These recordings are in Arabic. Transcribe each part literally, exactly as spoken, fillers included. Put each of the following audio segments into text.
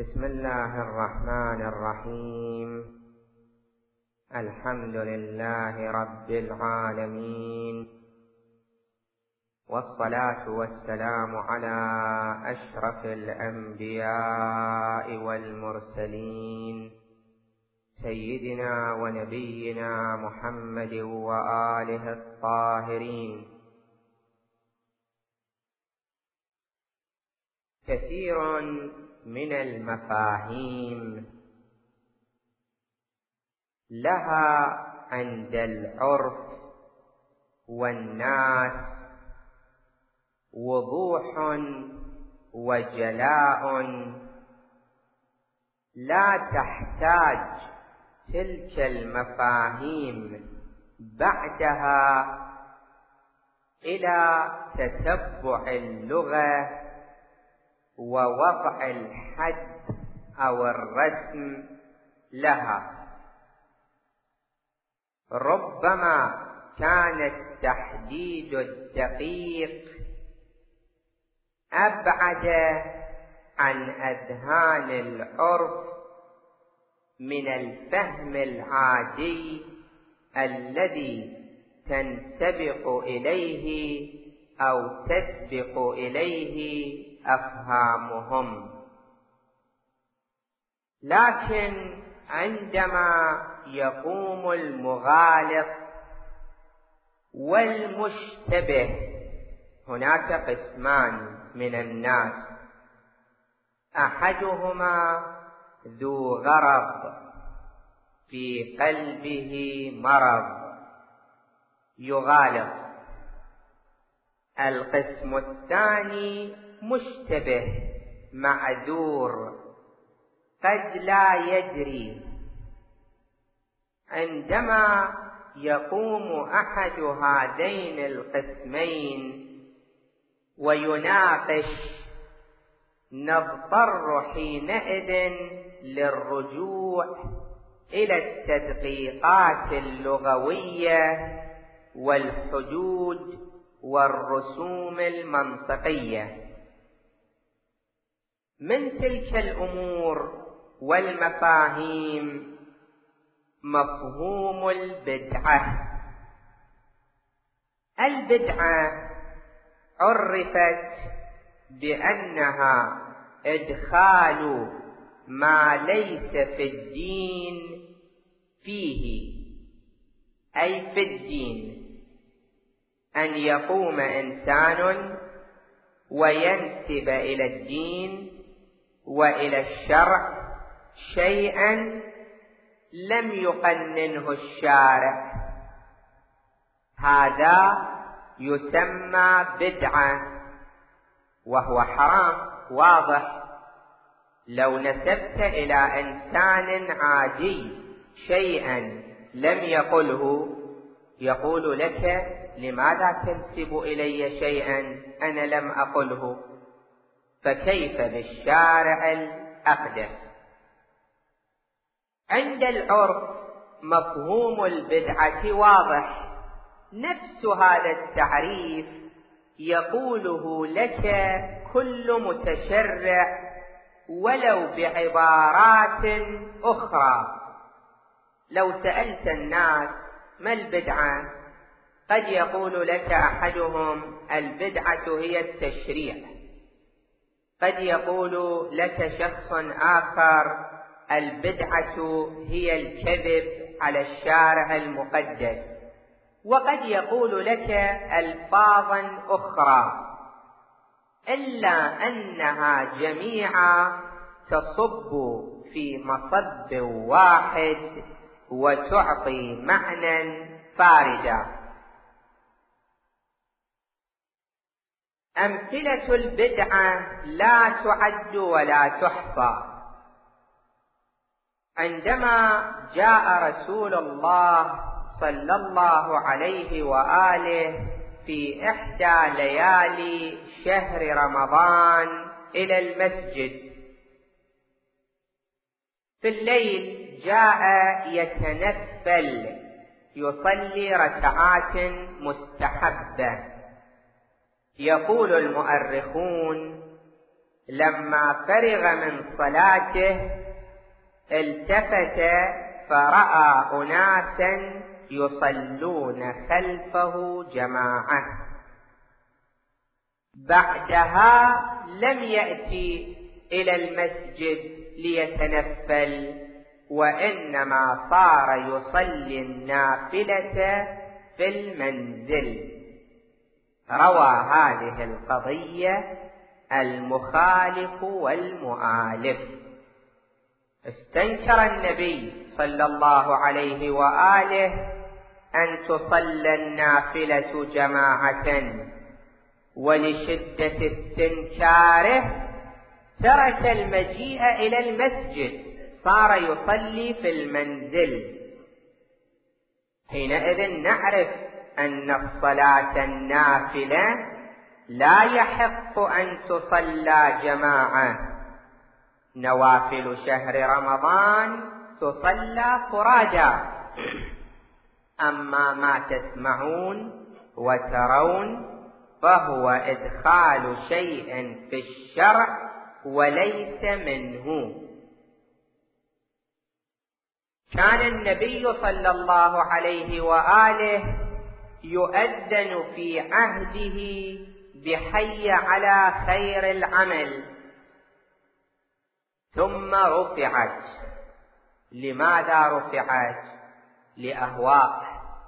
بسم الله الرحمن الرحيم. الحمد لله رب العالمين، والصلاة والسلام على أشرف الأنبياء والمرسلين سيدنا ونبينا محمد وآله الطاهرين. كثير من المفاهيم لها عند العرف والناس وضوح وجلاء، لا تحتاج تلك المفاهيم بعدها إلى تتبع اللغة ووضع الحد أو الرسم لها. ربما كان التحديد الدقيق أبعد عن أذهان العرف من الفهم العادي الذي تنسبق إليه أو تسبق إليه أفهامهم. لكن عندما يقوم المغالط والمشتبه، هناك قسمان من الناس: أحدهما ذو غرض في قلبه مرض يغالط، القسم الثاني مشتبه معذور قد لا يدري. عندما يقوم أحد هذين القسمين ويناقش، نضطر حينئذ للرجوع إلى التدقيقات اللغوية والحدود والرسوم المنطقية. من تلك الأمور والمفاهيم مفهوم البدعة. البدعة عرفت بأنها إدخال ما ليس في الدين فيه، أي في الدين أن يقوم إنسان وينسب إلى الدين وإلى الشرع شيئا لم يقننه الشارع، هذا يسمى بدعة، وهو حرام واضح. لو نسبت إلى إنسان عادي شيئا لم يقله، يقول لك: لماذا تنسب إلي شيئا أنا لم أقله؟ فكيف بالشارع الأقدس؟ عند العرف مفهوم البدعة واضح، نفس هذا التعريف يقوله لك كل متشرع ولو بعبارات أخرى. لو سألت الناس ما البدعة، قد يقول لك أحدهم: البدعة هي التشريع. قد يقول لك شخص آخر: البدعة هي الكذب على الشارع المقدس. وقد يقول لك ألفاظا أخرى، إلا أنها جميعا تصب في مصب واحد وتعطي معنى فاردا. أمثلة البدعة لا تعد ولا تحصى. عندما جاء رسول الله صلى الله عليه وآله في إحدى ليالي شهر رمضان إلى المسجد، في الليل جاء يتنفل يصلي ركعات مستحبة. يقول المؤرخون: لما فرغ من صلاته التفت فرأى أناسا يصلون خلفه جماعة. بعدها لم يأتي إلى المسجد ليتنفل، وإنما صار يصلي النافلة في المنزل. روى هذه القضية المخالف والمؤالف. استنكر النبي صلى الله عليه وآله أن تصلى النافلة جماعة، ولشدة استنكاره ترك المجيء إلى المسجد، صار يصلي في المنزل. حينئذ نعرف أن الصلاة النافلة لا يحق أن تصلى جماعة. نوافل شهر رمضان تصلى فرادى، أما ما تسمعون وترون فهو إدخال شيء في الشرع وليس منه. كان النبي صلى الله عليه وآله يؤذن في عهده بحي على خير العمل، ثم رفعت. لماذا رفعت؟ لأهواء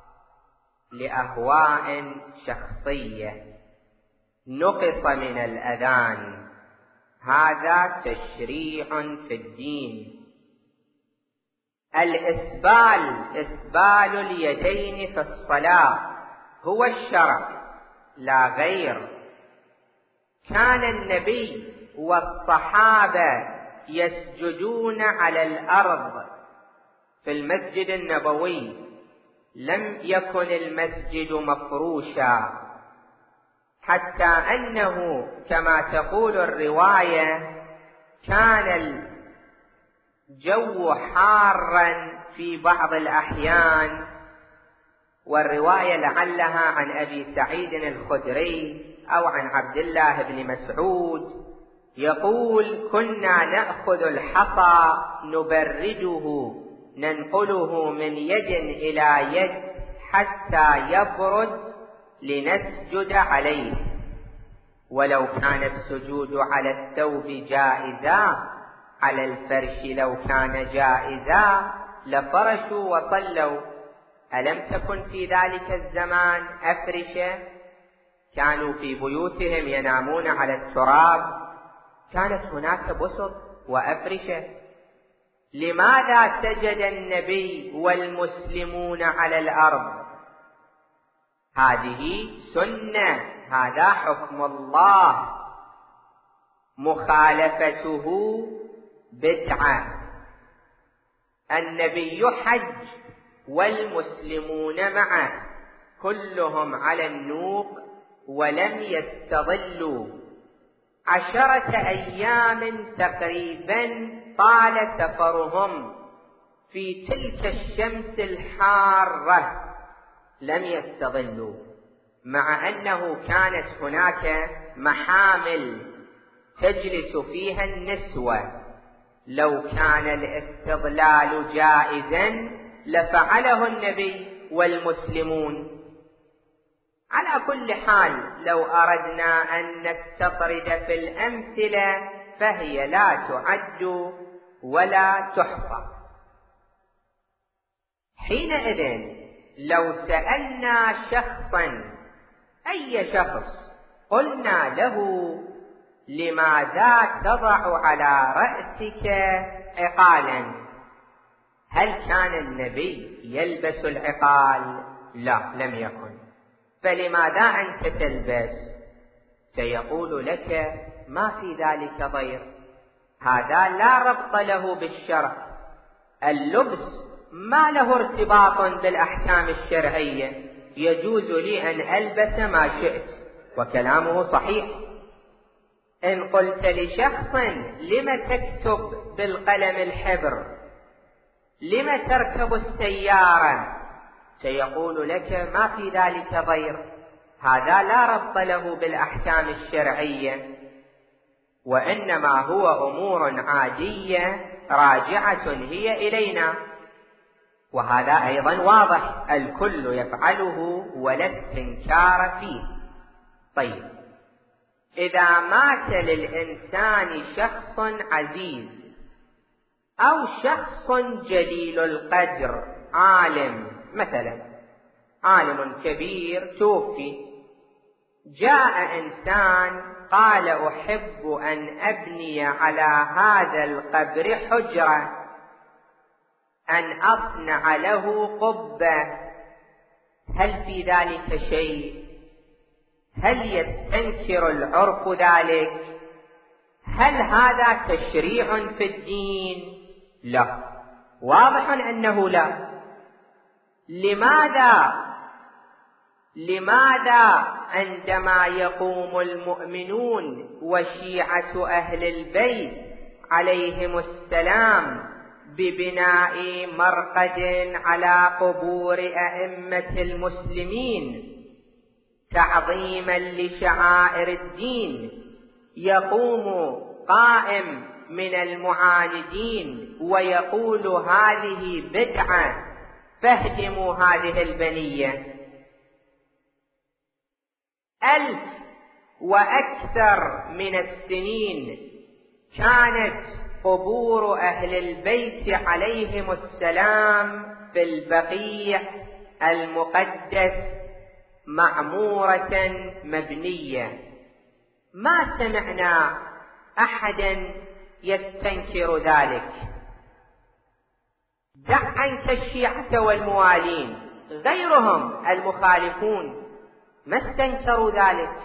لأهواء شخصية، نقص من الأذان. هذا تشريع في الدين. الإسبال، إسبال اليدين في الصلاة هو الشرع لا غير. كان النبي والصحابة يسجدون على الأرض في المسجد النبوي، لم يكن المسجد مفروشا، حتى أنه كما تقول الرواية كان الجو حارا في بعض الأحيان. والرواية لعلها عن أبي سعيد الخدري أو عن عبد الله بن مسعود، يقول: كنا نأخذ الحصى نبرده ننقله من يد إلى يد حتى يبرد لنسجد عليه. ولو كان السجود على الثوب جائزا، على الفرش لو كان جائزا لفرشوا وصلوا. ألم تكن في ذلك الزمان أفرشة؟ كانوا في بيوتهم ينامون على التراب، كانت هناك بسط وأفرشة. لماذا سجد النبي والمسلمون على الأرض؟ هذه سنة، هذا حكم الله، مخالفته بدعة. النبي حج والمسلمون معه كلهم على النوق ولم يستظلوا. عشرة أيام تقريبا طال سفرهم في تلك الشمس الحارة، لم يستظلوا، مع أنه كانت هناك محامل تجلس فيها النسوة. لو كان الاستظلال جائزا لفعله النبي والمسلمون. على كل حال، لو أردنا أن نستطرد في الأمثلة فهي لا تعد ولا تحصى. حينئذ لو سألنا شخصا، أي شخص، قلنا له: لماذا تضع على رأسك عقالا؟ هل كان النبي يلبس العقال؟ لا، لم يكن. فلماذا أنت تلبس؟ سيقول لك: ما في ذلك ضير، هذا لا ربط له بالشرع. اللبس ما له ارتباط بالأحكام الشرعية، يجوز لي أن ألبس ما شئت، وكلامه صحيح. إن قلت لشخص: لم تكتب بالقلم الحبر؟ لم تركب السيارة؟ سيقول لك: ما في ذلك ضير، هذا لا ربط له بالأحكام الشرعية. وإنما هو أمور عادية راجعة هي إلينا، وهذا أيضا واضح الكل يفعله ولا استنكار فيه. طيب، إذا مات للإنسان شخص عزيز أو شخص جليل القدر، عالم مثلا، عالم كبير توفي، جاء إنسان قال أحب أن أبني على هذا القبر حجرة، أن أصنع له قبة، هل في ذلك شيء؟ هل يستنكر العرف ذلك؟ هل هذا تشريع في الدين؟ لا، واضح أنه لا. لماذا؟ لماذا عندما يقوم المؤمنون وشيعة أهل البيت عليهم السلام ببناء مرقد على قبور أئمة المسلمين تعظيما لشعائر الدين، يقوم قائم من المعاندين ويقول هذه بدعة فاهدموا هذه البنية؟ ألف وأكثر من السنين كانت قبور أهل البيت عليهم السلام في البقيع المقدس معمورة مبنية، ما سمعنا أحدا يستنكر ذلك. دع عنك الشيعة والموالين، غيرهم المخالفون ما استنكروا ذلك.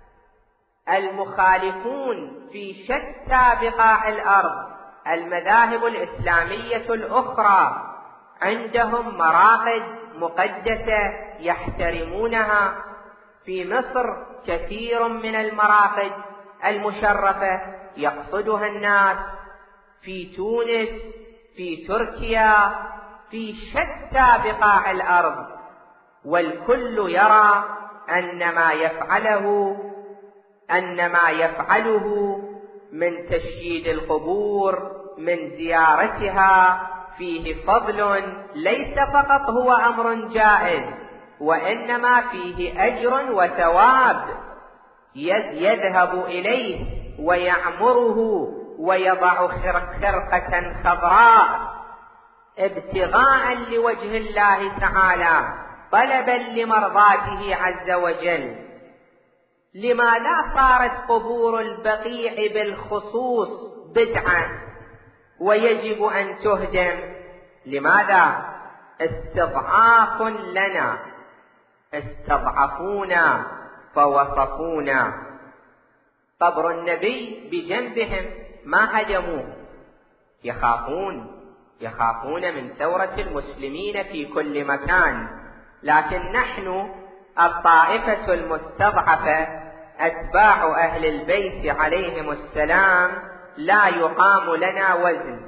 المخالفون في شتى بقاع الأرض، المذاهب الإسلامية الأخرى عندهم مراقد مقدسة يحترمونها. في مصر كثير من المراقد المشرفة يقصدها الناس، في تونس، في تركيا، في شتى بقاع الأرض، والكل يرى أن ما يفعله أن ما يفعله من تشييد القبور، من زيارتها، فيه فضل، ليس فقط هو أمر جائز، وإنما فيه أجر وثواب، يذهب إليه ويعمره ويضع خرقة خضراء ابتغاء لوجه الله تعالى، طلبا لمرضاته عز وجل. لماذا صارت قبور البقيع بالخصوص بدعة ويجب أن تهدم؟ لماذا؟ استضعاف لنا، استضعفونا فوصفونا. قبر النبي بجنبهم ما هدموه، يخافون يخافون من ثورة المسلمين في كل مكان، لكن نحن الطائفة المستضعفة أتباع أهل البيت عليهم السلام لا يقام لنا وزن.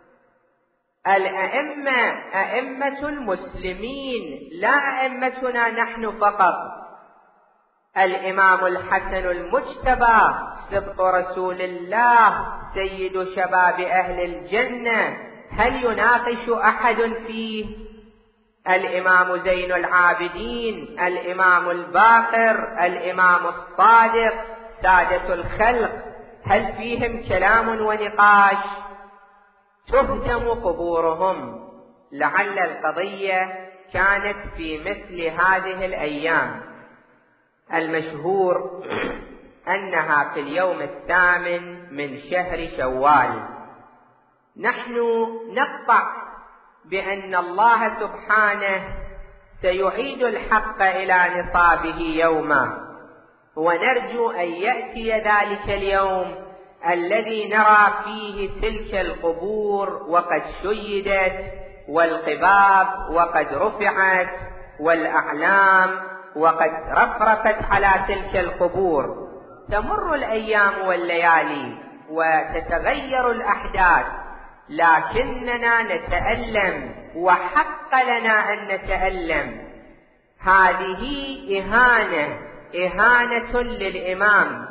الأئمة أئمة المسلمين، لا أئمتنا نحن فقط. الإمام الحسن المجتبى سبط رسول الله سيد شباب أهل الجنة، هل يناقش أحد فيه؟ الإمام زين العابدين، الإمام الباقر، الإمام الصادق، سادة الخلق، هل فيهم كلام ونقاش؟ تهدم قبورهم. لعل القضية كانت في مثل هذه الأيام. المشهور أنها في اليوم الثامن من شهر شوال. نحن نقطع بأن الله سبحانه سيعيد الحق إلى نصابه يوما، ونرجو أن يأتي ذلك اليوم الذي نرى فيه تلك القبور وقد شيدت، والقباب وقد رفعت، والأعلام وقد رفرفت على تلك القبور. تمر الأيام والليالي وتتغير الأحداث، لكننا نتألم، وحق لنا أن نتألم. هذه إهانة إهانة للإمام،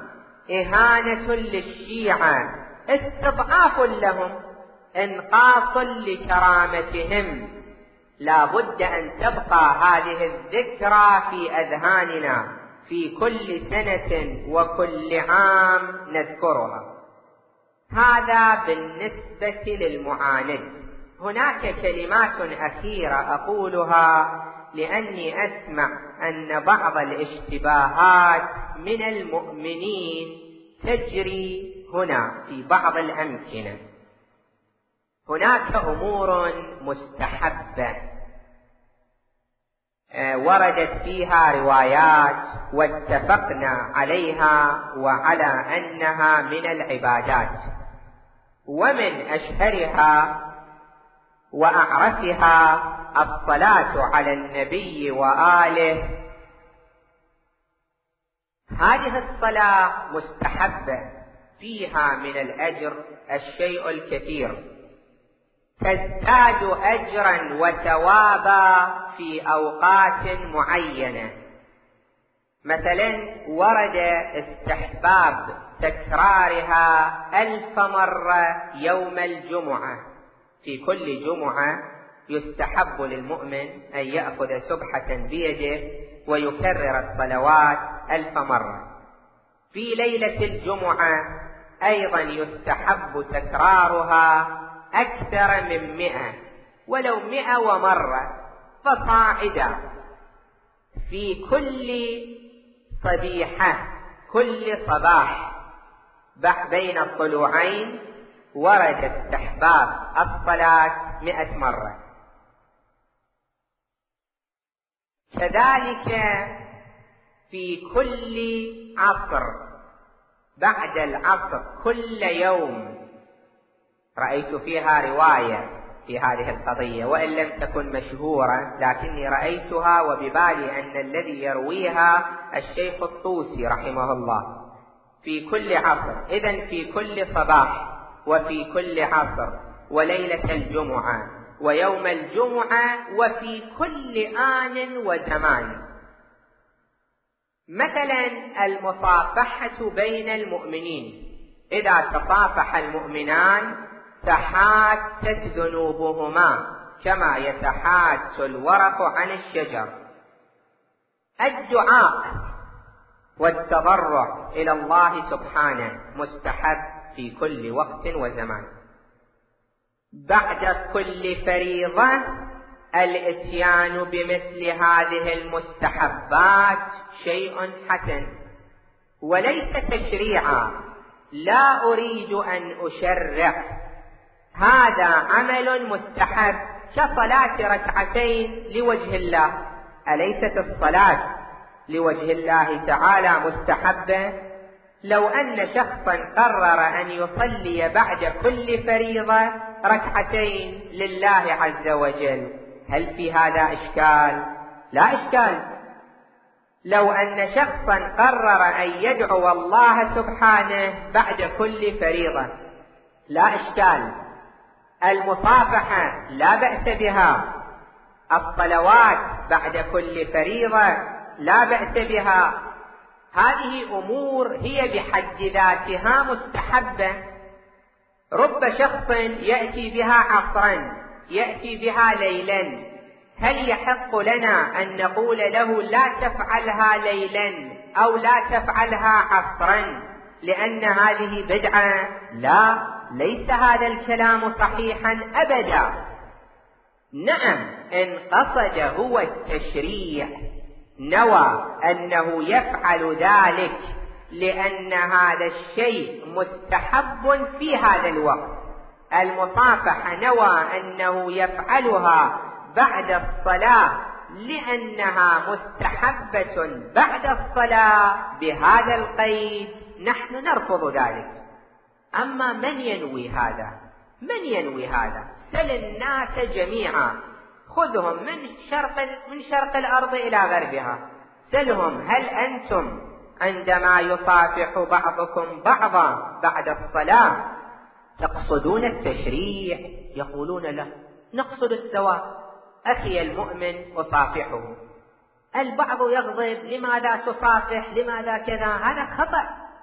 إهانة للشيعة، استضعاف لهم، إنقاص لكرامتهم. لا بد أن تبقى هذه الذكرى في أذهاننا في كل سنة وكل عام نذكرها. هذا بالنسبة للمعاند. هناك كلمات أخيرة أقولها لأني أسمع أن بعض الاشتباهات من المؤمنين تجري هنا في بعض الأمكنة. هناك أمور مستحبة وردت فيها روايات واتفقنا عليها وعلى أنها من العبادات، ومن أشهرها وأعرفها الصلاة على النبي وآله. هذه الصلاة مستحبة، فيها من الأجر الشيء الكثير، تزداد أجرا وثوابا في أوقات معينة. مثلا ورد استحباب تكرارها ألف مرة يوم الجمعة. في كل جمعة يستحب للمؤمن أن يأخذ سبحة بيده ويكرر الصلوات ألف مرة. في ليلة الجمعة أيضا يستحب تكرارها أكثر من مئة، ولو مئة ومرة فصاعدا. في كل صبيحة، كل صباح بين الطلوعين ورد استحباب الصلاة مئة مرة. كذلك في كل عصر بعد العصر كل يوم، رأيت فيها رواية في هذه القضية وإن لم تكن مشهورة، لكني رأيتها وببالي أن الذي يرويها الشيخ الطوسي رحمه الله. في كل عصر، إذن في كل صباح وفي كل عصر وليلة الجمعة ويوم الجمعة وفي كل آن وزمان. مثلا المصافحة بين المؤمنين، إذا تصافح المؤمنان تحاتت ذنوبهما كما يتحات الورق عن الشجر. الدعاء والتضرع إلى الله سبحانه مستحب في كل وقت وزمان. بعد كل فريضة الاتيان بمثل هذه المستحبات شيء حسن وليس تشريعا. لا أريد أن أشرع، هذا عمل مستحب كصلاة ركعتين لوجه الله. أليست الصلاة لوجه الله تعالى مستحبة؟ لو أن شخصا قرر أن يصلي بعد كل فريضة ركعتين لله عز وجل، هل في هذا إشكال؟ لا إشكال. لو أن شخصا قرر أن يدعو الله سبحانه بعد كل فريضة، لا إشكال. المصافحة لا بأس بها، الصلوات بعد كل فريضة لا بأس بها. هذه أمور هي بحد ذاتها مستحبة. رب شخص يأتي بها عصرا، يأتي بها ليلا، هل يحق لنا أن نقول له لا تفعلها ليلا أو لا تفعلها عصرا لأن هذه بدعة؟ لا، ليس هذا الكلام صحيحا أبدا. نعم، إن قصد هو التشريع، نوى أنه يفعل ذلك لأن هذا الشيء مستحب في هذا الوقت. المصافحة نوى أنه يفعلها بعد الصلاة لأنها مستحبة بعد الصلاة بهذا القيد، نحن نرفض ذلك. أما من ينوي هذا؟ من ينوي هذا؟ سل الناس جميعا، خذهم من شرق من شرق الأرض إلى غربها، سلهم هل أنتم عندما يصافح بعضكم بعضا بعد الصلاة تقصدون التشريع؟ يقولون لا، نقصد الثواب. أخي المؤمن أصافحه. البعض يغضب، لماذا تصافح؟ لماذا كذا؟ هذا خطأ.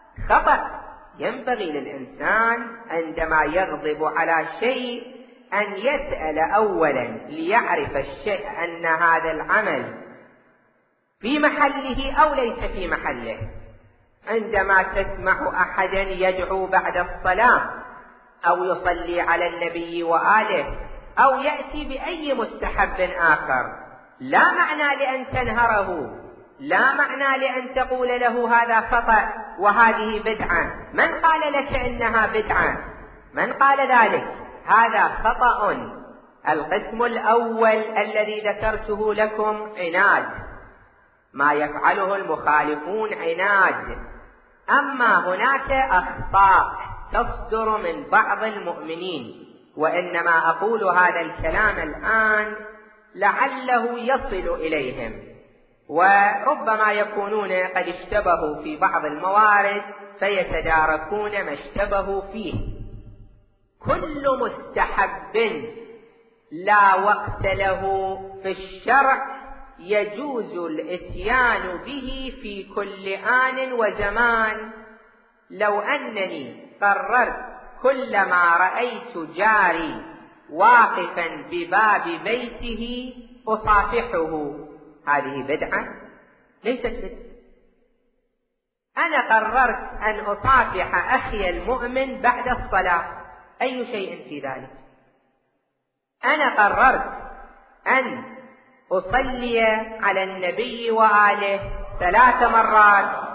خطأ. ينبغي للإنسان عندما يغضب على شيء أن يسأل أولا ليعرف الشيء أن هذا العمل في محله أو ليس في محله. عندما تسمع أحدا يدعو بعد الصلاة أو يصلي على النبي وآله أو يأتي بأي مستحب آخر، لا معنى لأن تنهره، لا معنى لأن تقول له هذا خطأ وهذه بدعة. من قال لك إنها بدعة؟ من قال ذلك؟ هذا خطأ. القسم الأول الذي ذكرته لكم عناد، ما يفعله المخالفون عناد. أما هناك أخطاء تصدر من بعض المؤمنين، وإنما أقول هذا الكلام الآن لعله يصل إليهم، وربما يكونون قد اشتبهوا في بعض الموارد فيتداركون ما اشتبهوا فيه. كل مستحب لا وقت له في الشرع يجوز الاتيان به في كل آن وزمان. لو أنني قررت كلما رأيت جاري واقفا بباب بيته أصافحه، هذه بدعة؟ ليست بدعة. أنا قررت أن أصافح أخي المؤمن بعد الصلاة، أي شيء في ذلك؟ أنا قررت أن أصلي على النبي وآله ثلاث مرات،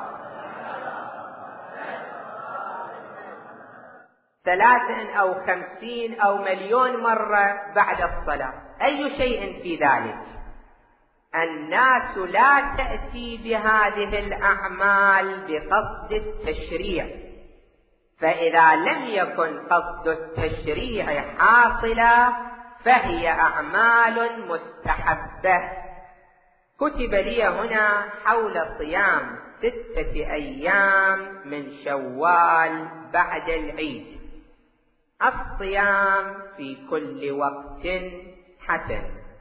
ثلاثا أو خمسين أو مليون مرة بعد الصلاة، أي شيء في ذلك؟ الناس لا تأتي بهذه الأعمال بقصد التشريع، فإذا لم يكن قصد التشريع حاصلا فهي أعمال مستحبة. كتب لي هنا حول صيام ستة أيام من شوال بعد العيد. الصيام في كل وقت حسن،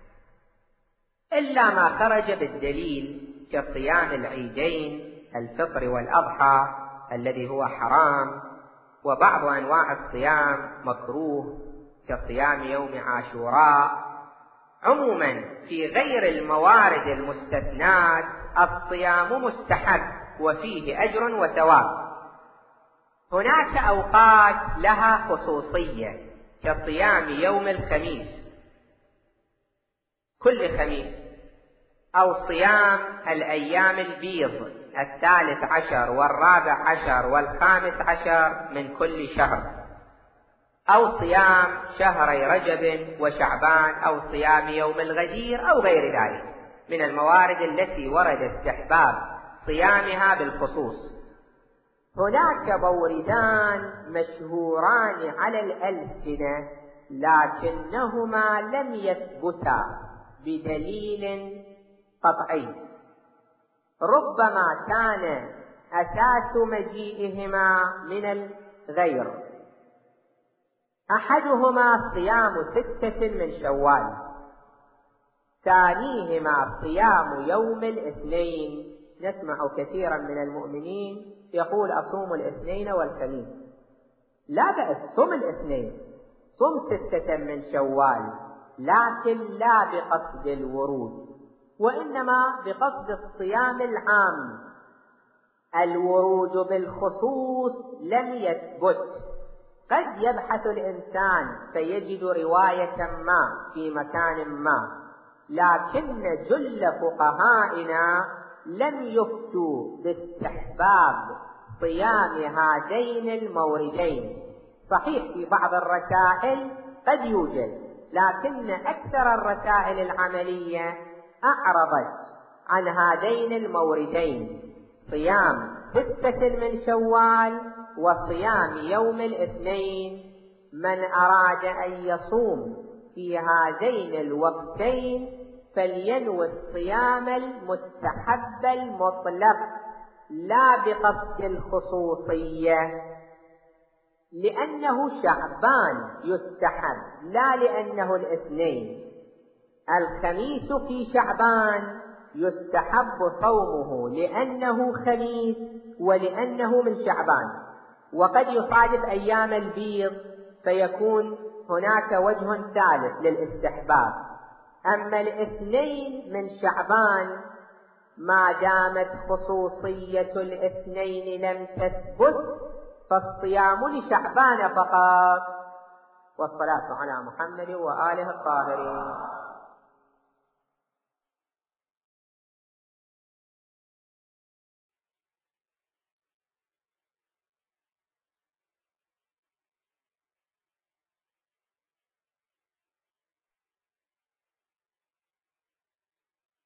إلا ما خرج بالدليل كصيام العيدين الفطر والأضحى الذي هو حرام، وبعض أنواع الصيام مكروه كصيام يوم عاشوراء. عموما في غير الموارد المستثنات الصيام مستحب وفيه أجر وثواب. هناك أوقات لها خصوصية كصيام يوم الخميس كل خميس، أو صيام الأيام البيض الثالث عشر والرابع عشر والخامس عشر من كل شهر، أو صيام شهري رجب وشعبان، أو صيام يوم الغدير، أو غير ذلك من الموارد التي ورد استحباب صيامها بالخصوص. هناك موردان مشهوران على الألسنة لكنهما لم يثبتا بدليل قطعي، ربما كان أساس مجيئهما من الغير. أحدهما صيام ستة من شوال، ثانيهما صيام يوم الاثنين. نسمع كثيرا من المؤمنين يقول أصوم الاثنين والخميس، لا بأس، صم الاثنين، صم ستة من شوال، لكن لا بقصد الورود، وإنما بقصد الصيام العام. الورود بالخصوص لم يثبت. قد يبحث الإنسان فيجد رواية ما في مكان ما، لكن جل فقهائنا لم يفتوا باستحباب صيام هذين الموردين. صحيح في بعض الرسائل قد يوجد، لكن أكثر الرسائل العملية أعرضت عن هذين الموردين، صيام ستة من شوال وصيام يوم الاثنين. من أراد أن يصوم في هذين الوقتين فلينوي الصيام المستحب المطلق لا بقصد الخصوصية، لأنه شعبان يستحب لا لأنه الاثنين. الخميس في شعبان يستحب صومه لأنه خميس ولأنه من شعبان، وقد يصادف أيام البيض فيكون هناك وجه ثالث للاستحباب. أما الاثنين من شعبان ما دامت خصوصية الاثنين لم تثبت فالصيام لشعبان فقط. والصلاة على محمد وآله الطاهرين.